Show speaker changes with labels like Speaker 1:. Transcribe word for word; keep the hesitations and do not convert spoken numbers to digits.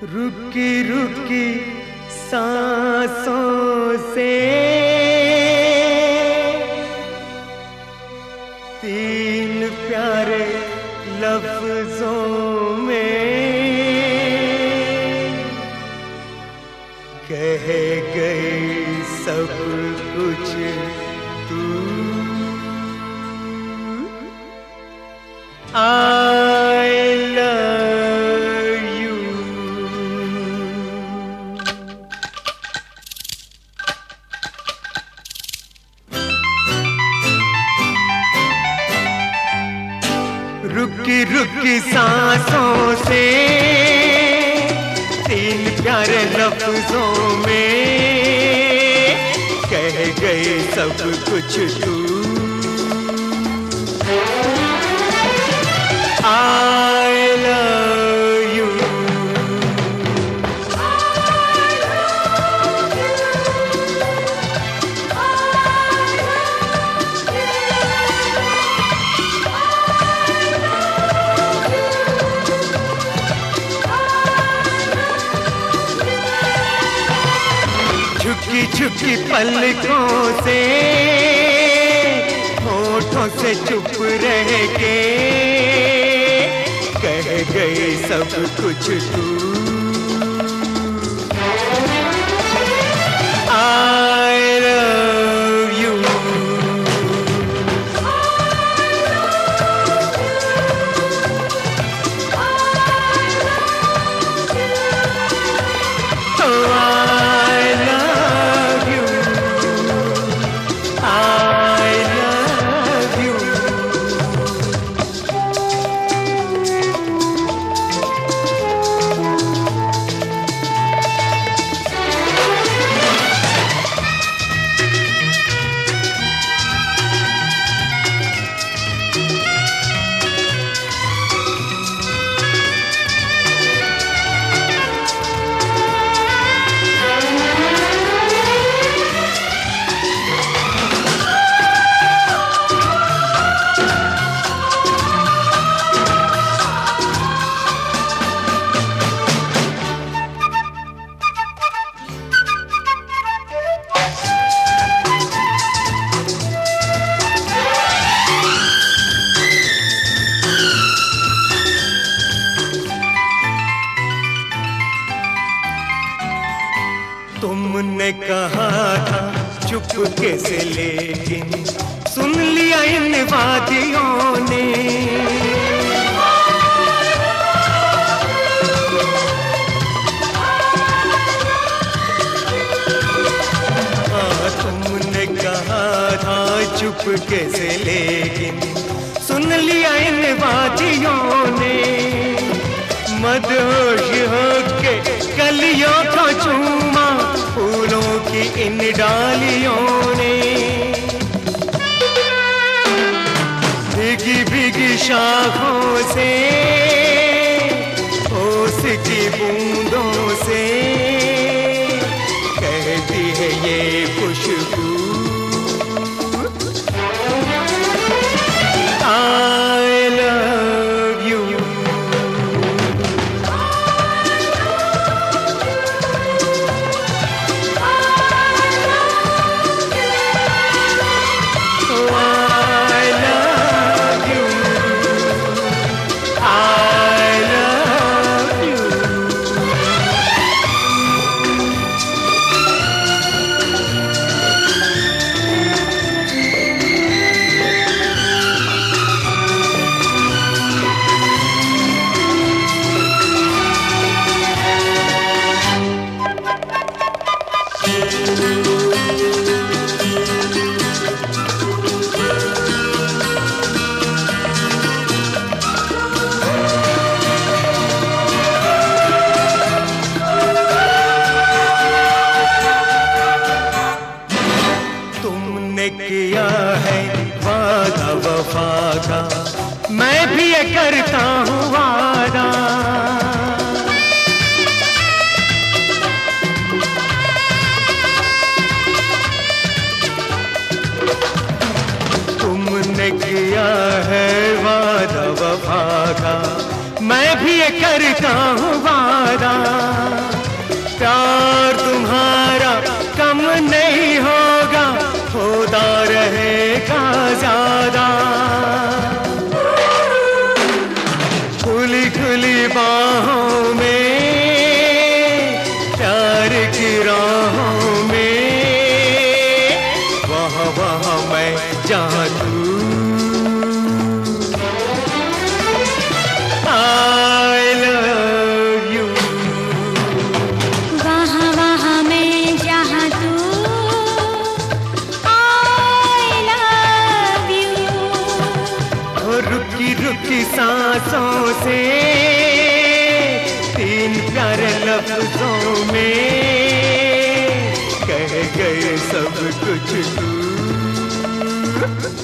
Speaker 1: रुकी रुकी सांसों से तीन प्यारे लफ्जों में कह गई सब कुछ तू। I love you। रुकी रुकी सांसों से तीन प्यारे लफ्जों में कह गए सब कुछ तू। I love you। झुकी झुकी पलकों से होठों से चुप रह के कह गए सब कुछ तू। I love you। Oh, I love you। I love you। तुमने कहा था चुपके से, लेकिन सुन लिया इन वादियों ने। हाँ, तुमने कहा था चुपके से, लेकिन सुन लिया इन वादियों ने। मदहोश होके कलियों को चूमा फूलों की इन डालियों ने। भीगी भीगी शाखों से ओस की बूंदों से कहती है ये खुशबू। I love you। तुमने किया है वादा वफा का, मैं भी ये करता हूँ वादा। तुमने किया है वादा वफा का, मैं भी ये करता हूँ वादा, प्यार तुम्हारा कम नहीं होगा, होता रहेगा ज्यादा। खुली खुली बाहों में, प्यार की राहों में, वहाँ वहाँ मैं जहाँ तू। I love you।
Speaker 2: वहाँ वहाँ मैं जहाँ तू। I love you।
Speaker 1: और रुकी रुकी सांसों से, तीन प्यारे लफ्जों में कह गए सब कुछ तू।